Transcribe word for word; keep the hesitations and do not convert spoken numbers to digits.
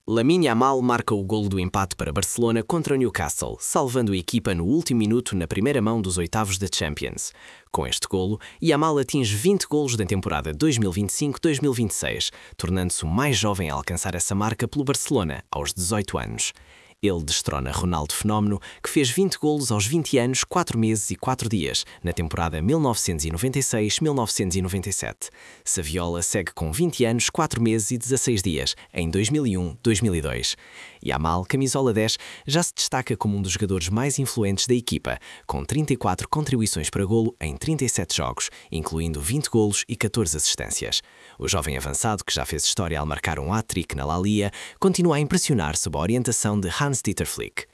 Lamine Yamal marca o golo do empate para Barcelona contra o Newcastle, salvando a equipa no último minuto na primeira mão dos oitavos da Champions. Com este golo, Yamal atinge vinte golos da temporada dois mil e vinte e cinco dois mil e vinte e seis, tornando-se o mais jovem a alcançar essa marca pelo Barcelona, aos dezoito anos. Ele destrona Ronaldo Fenómeno, que fez vinte golos aos vinte anos, quatro meses e quatro dias, na temporada mil novecentos e noventa e seis mil novecentos e noventa e sete. Saviola segue com vinte anos, quatro meses e dezasseis dias, em dois mil e um dois mil e dois. Yamal, camisola dez, já se destaca como um dos jogadores mais influentes da equipa, com trinta e quatro contribuições para golo em trinta e sete jogos, incluindo vinte golos e catorze assistências. O jovem avançado, que já fez história ao marcar um hat-trick na La Liga, continua a impressionar sob a orientação de Hans-Dieter Flick.